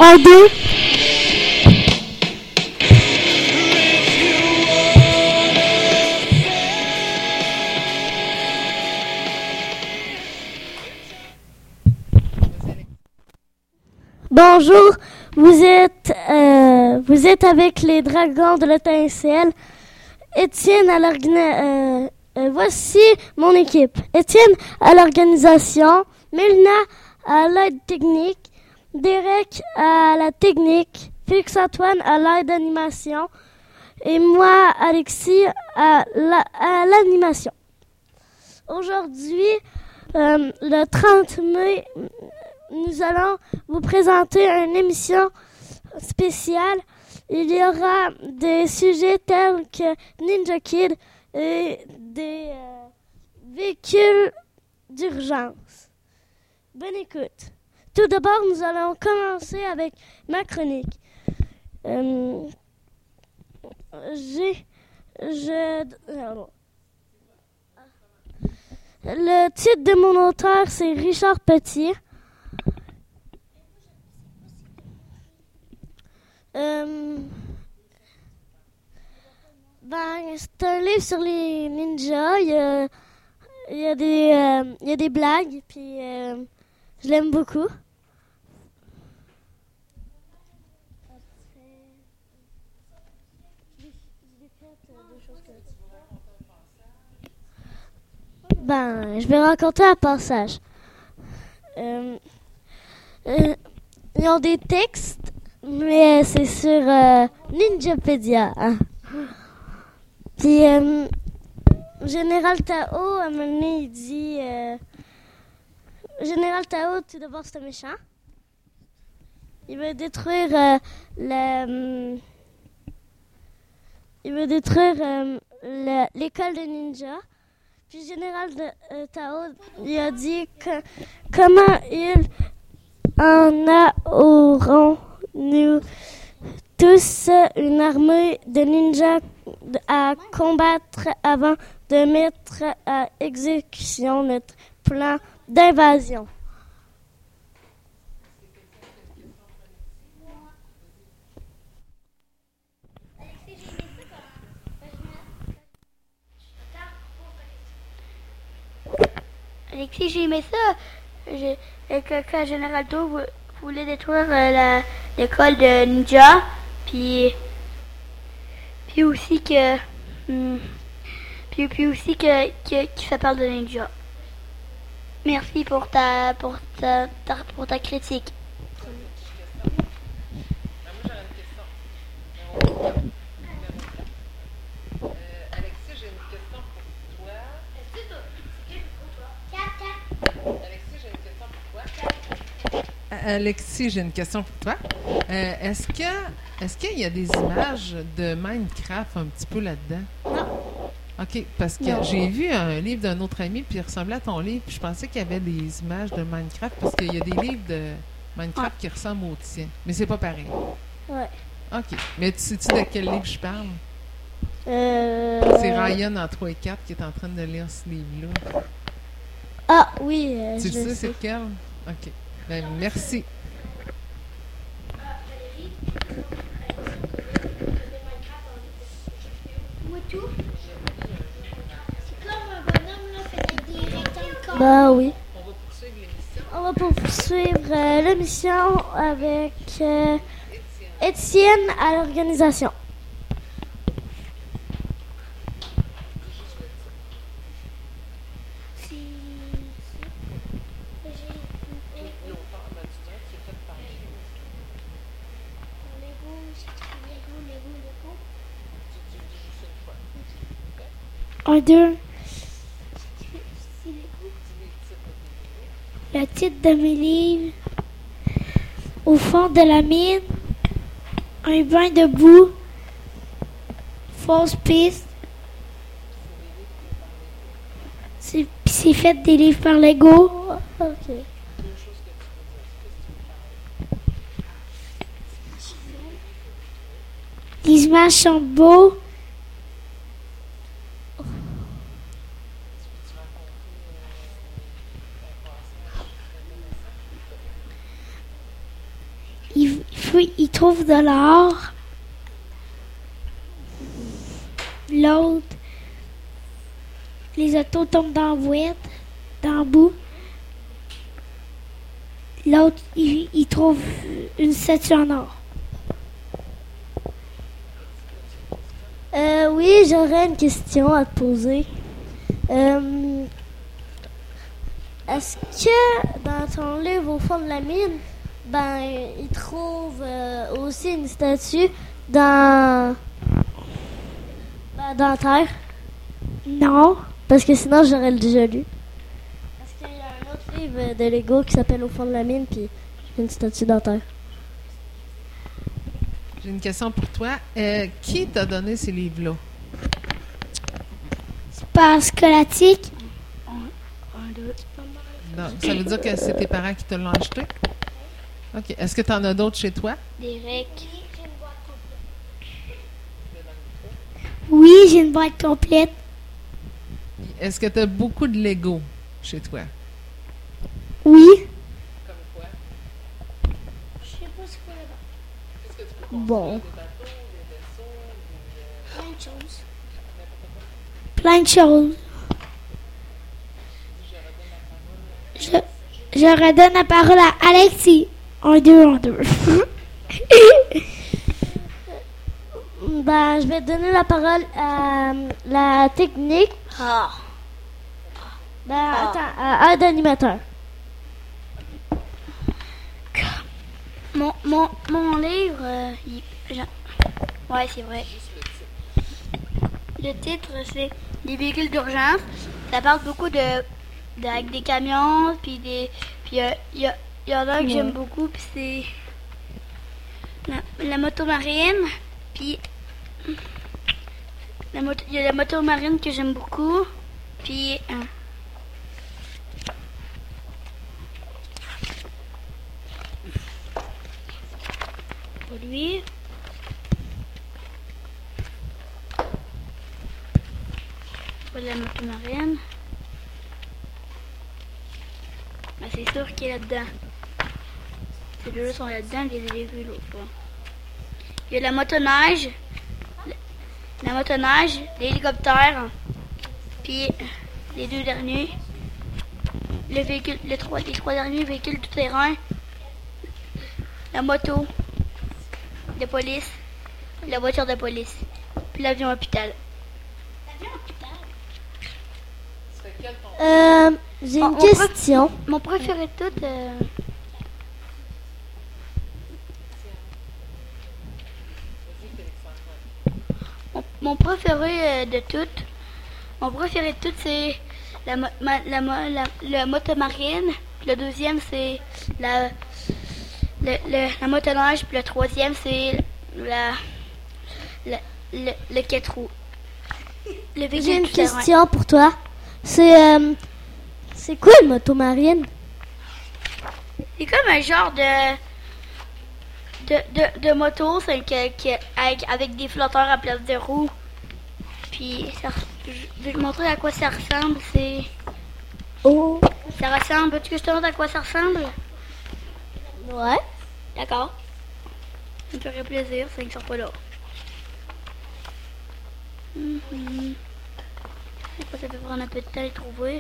Un, deux. Bonjour, vous êtes avec les dragons de l'étincelle. Étienne à l'organisation. Voici mon équipe. Étienne à l'organisation, Mélina à l'aide technique, Derek à la technique, Félix-Antoine à l'aide d'animation et moi, Alexis, à l'animation. Aujourd'hui, le 30 mai, nous allons vous présenter une émission spéciale. Il y aura des sujets tels que Ninja Kid et des véhicules d'urgence. Bonne écoute. Tout d'abord, nous allons commencer avec ma chronique. Le titre de mon auteur, c'est Richard Petit. C'est un livre sur les ninjas. Il y a des blagues, puis je l'aime beaucoup. Je vais raconter un passage. Ils ont des textes, mais c'est sur Ninjapedia. Hein. Puis, Général Tao, à un moment donné, il dit... Général Tao, tout d'abord, c'est un méchant. Il veut détruire l'école de ninja. Puis Général Tao, il a dit comment il en aurons-nous tous une armée de ninjas à combattre avant de mettre à exécution notre plan d'invasion. Alexis, j'ai aimé ça. Quand Général Tao voulait détruire l'école de ninja, puis aussi que ça parle de ninja. Merci pour ta critique. Alexis, j'ai une question pour toi. Est-ce qu'il y a des images de Minecraft un petit peu là-dedans? Non. OK, parce que j'ai vu un livre d'un autre ami, puis il ressemblait à ton livre, puis je pensais qu'il y avait des images de Minecraft, parce qu'il y a des livres de Minecraft qui ressemblent aux tiens. Mais c'est pas pareil. Ouais. OK. Mais sais-tu de quel livre je parle? C'est Ryan en 3 et 4 qui est en train de lire ce livre-là. Ah, oui. Tu sais c'est lequel? OK. Ben, merci. Oui. On va poursuivre l'émission avec Étienne à l'organisation. Un, deux. Le titre de mes livres. Au fond de la mine. Un bain de boue. Fausse piste. C'est fait des livres par Lego. Ok. Les images sont beaux. Il il trouve de l'or. L'autre, les autos tombent dans la boîte, dans le bout. L'autre, il trouve une statue en or. Oui, j'aurais une question à te poser. Est-ce que dans ton livre au fond de la mine, il trouve aussi une statue dans la terre? Non. Parce que sinon j'aurais déjà lu. Parce qu'il y a un autre livre de Lego qui s'appelle Au fond de la mine, puis il y a une statue dans la terre. J'ai une question pour toi. Qui t'a donné ces livres-là? C'est pas scolastique. Non, ça veut dire que c'est tes parents qui te l'ont acheté? OK. Est-ce que tu en as d'autres chez toi? Derek. Oui, j'ai une boîte complète. Est-ce que tu as beaucoup de Lego chez toi? Oui. Bon. Plein de choses. Je redonne la parole à Alexis. En deux. Je vais donner la parole à la technique. Attends, à un animateur. Mon livre, ouais, c'est vrai. Le titre, c'est Des véhicules d'urgence. Ça parle beaucoup avec des camions, puis il y en a un que j'aime beaucoup, puis c'est la moto marine, puis il y a la moto marine que j'aime beaucoup, puis pour lui. Voilà la moto marine. C'est sûr qu'il est là-dedans. Ces deux sont là-dedans, les véhicules au fond. Il y a la motoneige, l'hélicoptère, puis les deux derniers, les trois derniers véhicules tout terrain, la moto de police, la voiture de police, puis l'avion hôpital. J'ai une question. Mon préféré de toutes. Mon préféré de toutes. Mon préféré de toutes, c'est la moto marine. Le deuxième, c'est la motoneige. Puis le troisième, c'est le 4 roues. J'ai une question pour toi. C'est quoi une moto marine? C'est comme un genre de moto avec des flotteurs à place de roues. Puis je vais te montrer à quoi ça ressemble. Ça ressemble. Veux-tu que je te montre à quoi ça ressemble? Ouais. D'accord. Ça me ferait plaisir, ça ne sort pas là. Ça peut prendre un peu de temps à les trouver.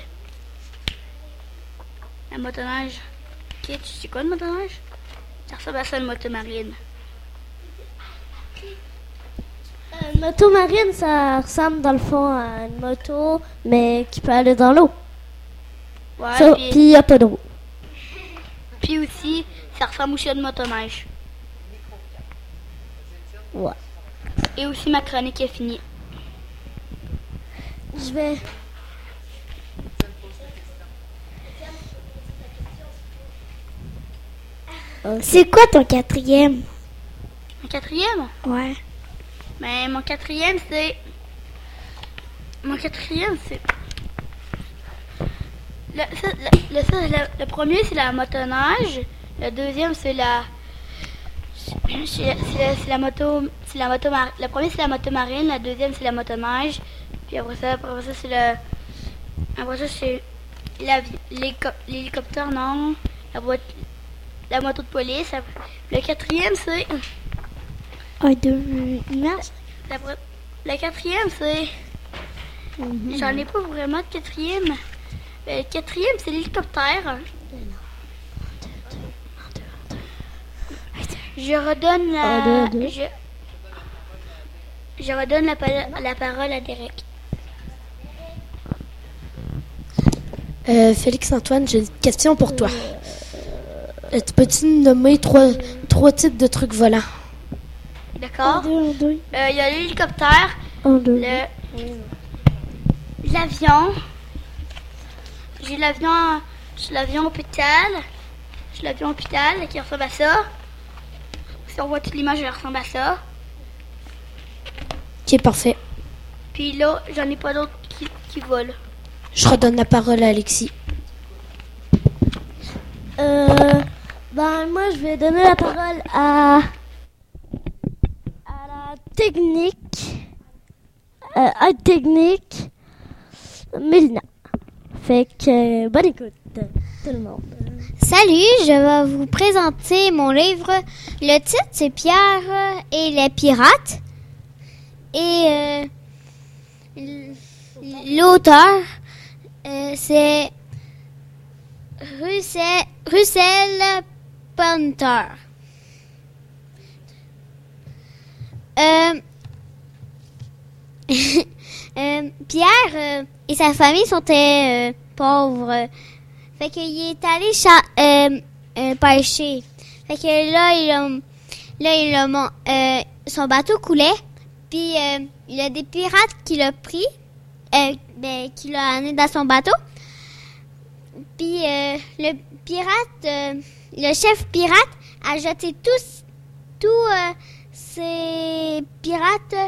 La motoneige. Ok, tu sais quoi une motoneige? Ça ressemble à ça, une moto marine. Une moto marine, ça ressemble dans le fond à une moto, mais qui peut aller dans l'eau. Ouais, puis il n'y a pas d'eau. Puis aussi, ça ressemble aussi à une motoneige. Ouais. Et aussi, ma chronique est finie. Je vais... C'est quoi ton quatrième? Mon quatrième? Ouais. Mais mon quatrième, c'est... Le premier, c'est la motoneige. Le deuxième, c'est la moto... Le premier, c'est la moto marine. Le deuxième, c'est la motoneige. Puis après ça, c'est le... Après ça, c'est l'hélicoptère, non. la moto de police. Le quatrième, c'est... Un, deux, image. Le quatrième, c'est... J'en ai pas vraiment de quatrième. Le quatrième, c'est l'hélicoptère. Je redonne Je redonne la parole à Derek. Félix-Antoine, j'ai une question pour toi. Peux-tu nous nommer trois types de trucs volants? D'accord. Un, deux. Il y a l'hélicoptère, Un, deux. l'avion. J'ai l'avion hôpital. J'ai l'avion hôpital qui ressemble à ça. Si on voit toute l'image, elle ressemble à ça. Ok, parfait. Puis là, j'en ai pas d'autres qui volent. Je redonne la parole à Alexis. Moi, je vais donner la parole à la technique. À technique, Mélina. Fait que, bonne écoute, tout le monde. Salut, je vais vous présenter mon livre. Le titre, c'est Pierre et les pirates. Et l'auteur, c'est Russell Punter. Pierre et sa famille sont pauvres. Fait qu'il est allé pêcher. Fait que là, son bateau coulait. Puis il y a des pirates qui l'ont pris, qui l'ont amené dans son bateau. Puis le chef pirate a jeté tous ces pirates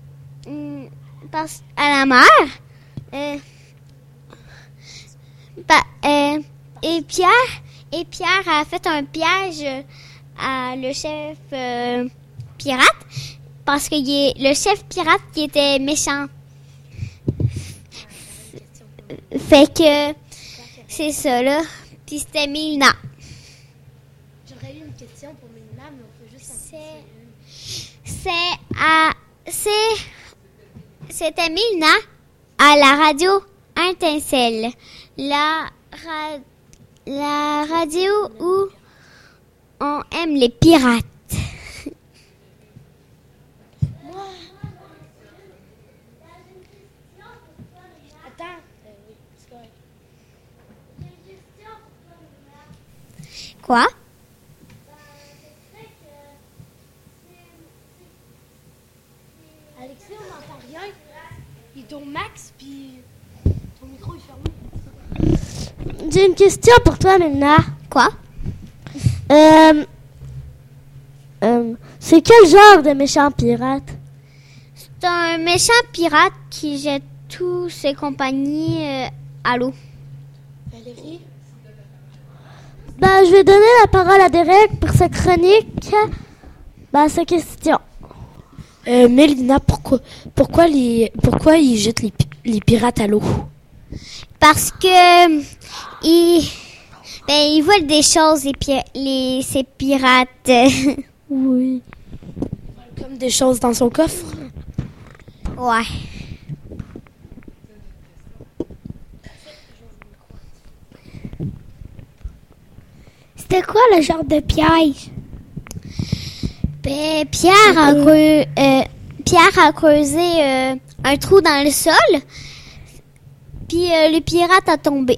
à la mer. Et Pierre a fait un piège à le chef pirate parce que le chef pirate qui était méchant. Fait que c'est ça là. Puis c'était Mélina. J'aurais eu une question pour Mélina, mais on peut juste C'était Mélina à la radio Intercelle. La radio où on aime les pirates. Quoi? Alexis, on n'entend rien. Il est au max, puis ton micro est fermé. J'ai une question pour toi, Mélina. Quoi? C'est quel genre de méchant pirate? C'est un méchant pirate qui jette tous ses compagnies à l'eau. Valérie? Je vais donner la parole à Derek pour sa chronique. Sa question. Mélina, pourquoi ils jettent les pirates à l'eau? Parce que ils volent des choses, ces pirates. Oui. Comme des choses dans son coffre? Ouais. C'était quoi le genre de piège? Pierre a creusé un trou dans le sol, puis le pirate a tombé.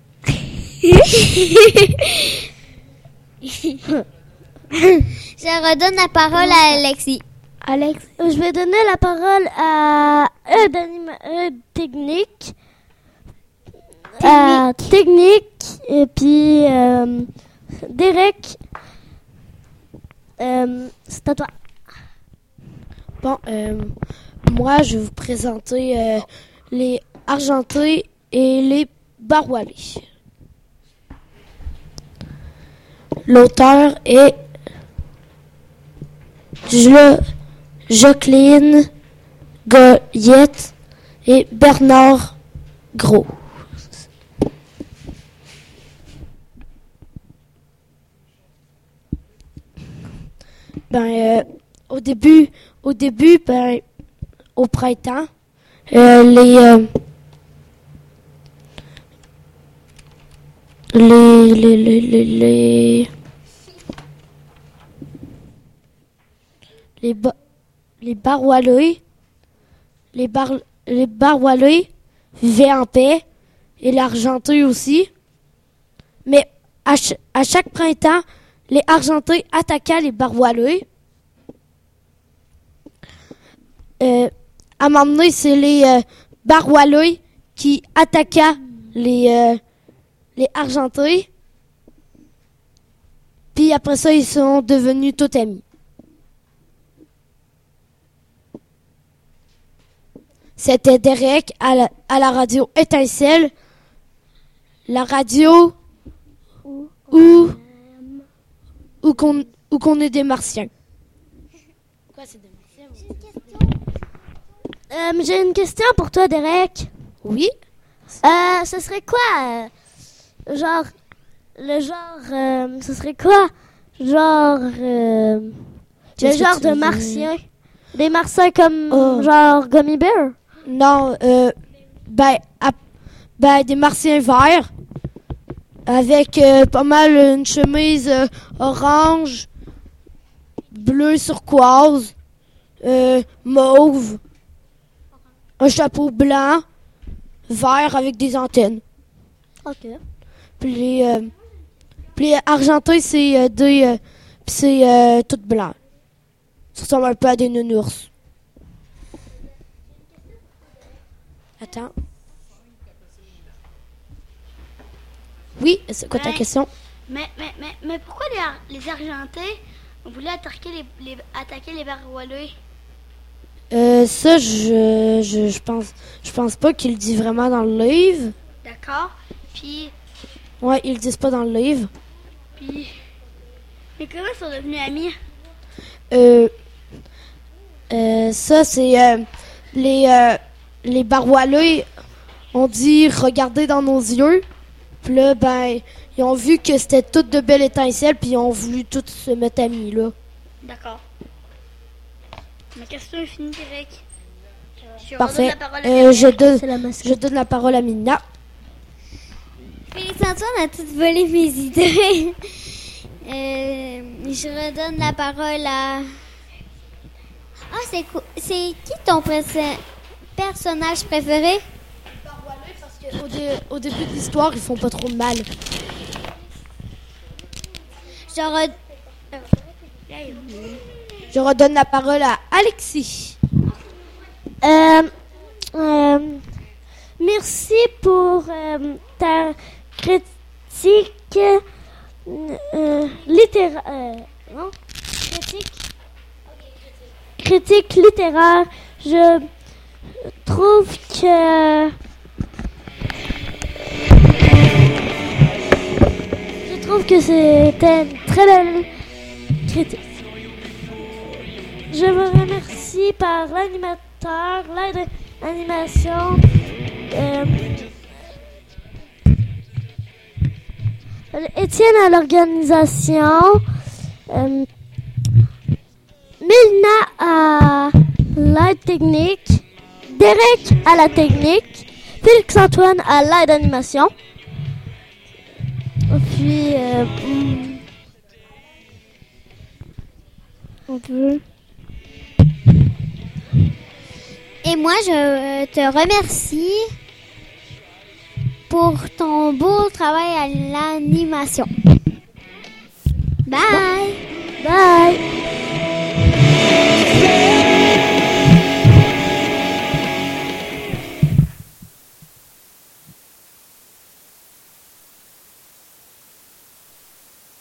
Je redonne la parole à Alexis. Alex, je vais donner la parole à technique. Technique. Et puis, Derek, c'est à toi. Bon, moi, je vais vous présenter les argentés et les baroualés. L'auteur est Jocelyne Goyette et Bernard Gros. Au début, ben, au printemps, les Barwalais, les Barwalais vivaient en paix, et l'Argentin aussi. Mais à chaque printemps, les Argentins attaquaient les Barwalais. À un moment donné, c'est les Barwalais qui attaquaient les Argentins. Puis après ça, ils sont devenus tout amis. C'était Derek à la radio Étincelle, la radio où qu'on est des Martiens. Quoi, c'est des Martiens? J'ai une question pour toi, Derek. Oui. Ce serait quoi, ce serait quoi, le genre de martien? Des martiens comme, genre, Gummy Bear? Non, des martiens verts avec pas mal une chemise orange, bleu turquoise, mauve, un chapeau blanc, vert avec des antennes. Ok. Puis les argentins, c'est tout blanc. Ça ressemble un peu à des nounours. Attends. Oui, c'est quoi ta question? Mais pourquoi les Argentins voulaient attaquer les Barwalais? Ça, je pense pas qu'il le dit vraiment dans le livre. D'accord. Puis, Ouais, ils le disent pas dans le livre. mais comment ils sont devenus amis? Ça, c'est les Barwalais ont dit regardez dans nos yeux. Puis là, ben, ils ont vu que c'était toutes de belles étincelles, puis ils ont voulu toutes se mettre amis, là. D'accord. Ma question est finie, Derek. Je Parfait. redonne la parole à Je donne la parole à Mina. Félix-Antoine a tout volé mes idées. Je redonne la parole à... Ah, c'est qui ton personnage préféré? Parce qu'au début de l'histoire, ils font pas trop de mal. Je redonne la parole à Alexis. Merci pour ta critique critique littéraire. Je trouve que c'était une très belle critique. Je vous remercie par l'animateur, l'aide d'animation, Étienne à l'organisation, Milna à l'aide technique, Derek à la technique, Félix-Antoine à l'aide d'animation. Puis, on peut... Et moi, je te remercie pour ton beau travail à l'animation. Bye! Bye!